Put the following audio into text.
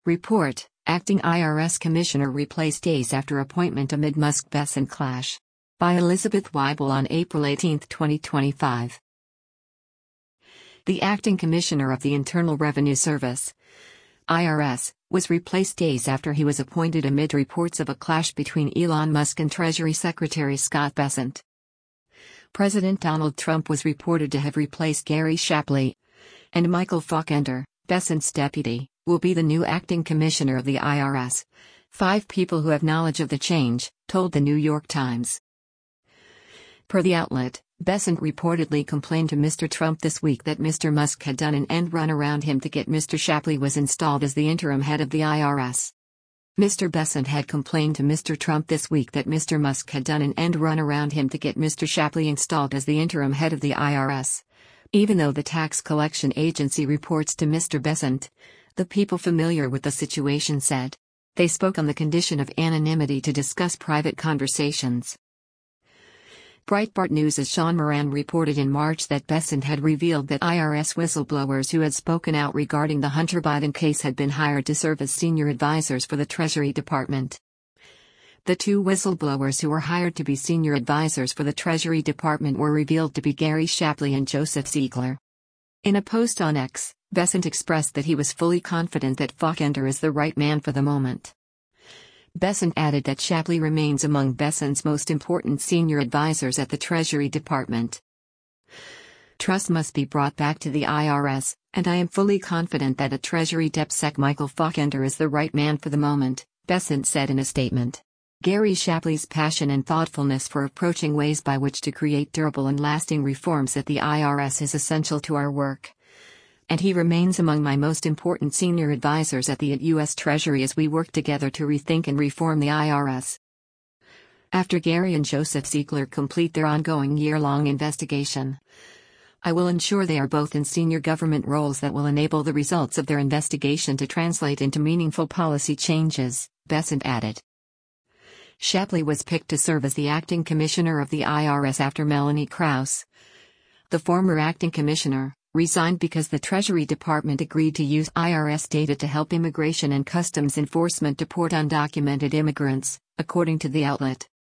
Report, acting IRS commissioner replaced days after appointment amid Musk-Bessent clash. By Elizabeth Weibel on April 18, 2025. The acting commissioner of the Internal Revenue Service, IRS, was replaced days after he was appointed amid reports of a clash between Elon Musk and Treasury Secretary Scott Bessent. President Donald Trump was reported to have replaced Gary Shapley, and Michael Faulkender, Bessent's deputy, will be the new acting commissioner of the IRS. 5 people who have knowledge of the change told the New York Times. Per the outlet, Bessent reportedly complained to Mr. Trump this week that Mr. Musk had done an end run around him to get Mr. Shapley was installed as the interim head of the IRS. Mr. Bessent had complained to Mr. Trump this week that Mr. Musk had done an end run around him to get Mr. Shapley installed as the interim head of the IRS. Even though the tax collection agency reports to Mr. Bessent, the people familiar with the situation said. They spoke on the condition of anonymity to discuss private conversations. Breitbart News' Sean Moran reported in March that Bessent had revealed that IRS whistleblowers who had spoken out regarding the Hunter Biden case had been hired to serve as senior advisors for the Treasury Department. The 2 whistleblowers who were hired to be senior advisors for the Treasury Department were revealed to be Gary Shapley and Joseph Ziegler. In a post on X, Bessent expressed that he was fully confident that Faulkender is the right man for the moment. Bessent added that Shapley remains among Bessent's most important senior advisors at the Treasury Department. Trust must be brought back to the IRS, and I am fully confident that a Treasury DepSec Michael Faulkender is the right man for the moment, Bessent said in a statement. Gary Shapley's passion and thoughtfulness for approaching ways by which to create durable and lasting reforms at the IRS is essential to our work. And he remains among my most important senior advisors at the U.S. Treasury as we work together to rethink and reform the IRS. After Gary and Joseph Ziegler complete their ongoing year-long investigation, I will ensure they are both in senior government roles that will enable the results of their investigation to translate into meaningful policy changes, Bessent added. Shapley was picked to serve as the acting commissioner of the IRS after Melanie Krause, the former acting commissioner, resigned because the Treasury Department agreed to use IRS data to help Immigration and Customs Enforcement deport undocumented immigrants, according to the outlet.